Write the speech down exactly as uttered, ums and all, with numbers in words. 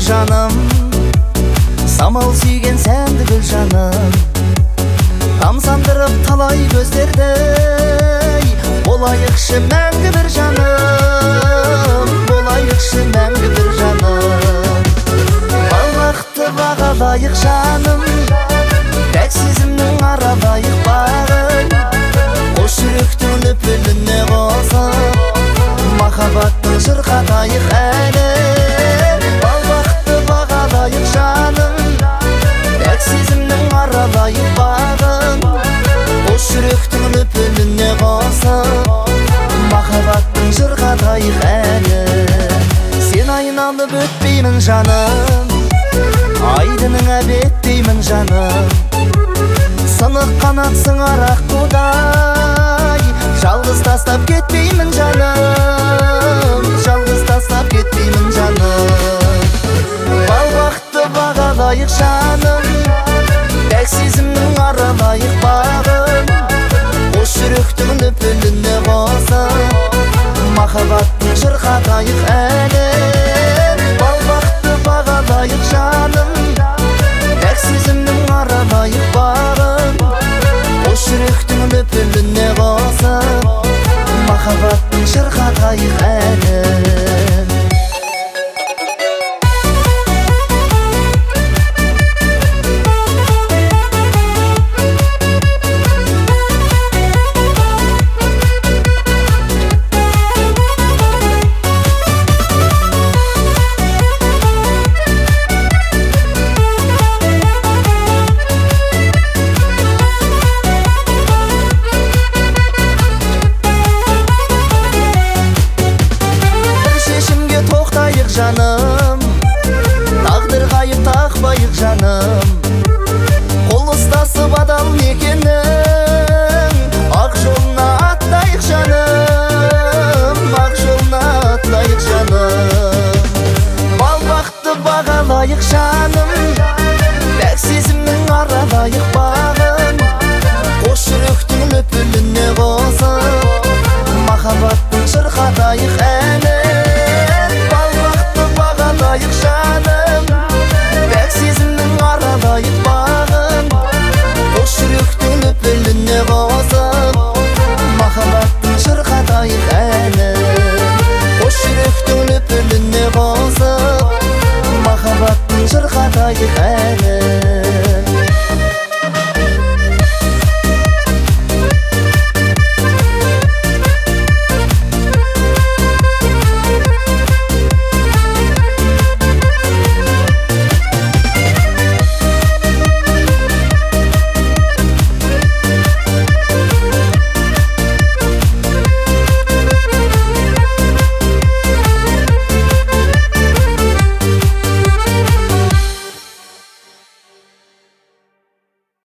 жаным, самал сүйген сәнді гүл жаным, тамсандырып талай көздерді, болайықшы мәңгі бір жаным, болайықшы мәңгі бір жаным. Балақты бағалайық жаным, пәк сезімнің аралайық бағын, қош жүректің лүпіліне қосып, махаббаттың шырқатайық әлі. Балақты бағалайық жаным, пәк сезімнің аралайық бағын, қош жүректің лүпіліне қосып, махаббаттың шырқатайық әлі. Сен айналып өтпеймін жаным, айдының әбеттеймін жаным, сынық қанат сыңар аққудай, жалғыз тастап кетпеймін жаным, жалғыз тастап кетпеймін жаным. Балбақты бағалайық жаным, пәк сезімнің аралайық бағын, қош жүректің лүпіліне қосып, махаббаттың шырқатайық әлі. Балбақты бағалайық жаным, пәк сезімнің аралайық бағын, қош жүректің лүпіліне қосып, махаббаттың шырқатайық әлі. Жаным, тағдыр қайып тақпайық жаным, қол ұстасып адал мекеннің, ақ жолына аттайық жаным, ақ жолына аттайық жаным. Балбақты бағалайық жаным, пәк сезімнің аралайық бағын, қош жүректің лүпіліне қосып, махаббаттың шырқатайық әлі. Бағалайық жаным, пәк сезімнің аралайық бағын, қош жүректің лүпіліне қосып, махаббаттың шырқатайық әлі. Қош жүректің лүпіліне қосып, махаббаттың шырқатайық әлі.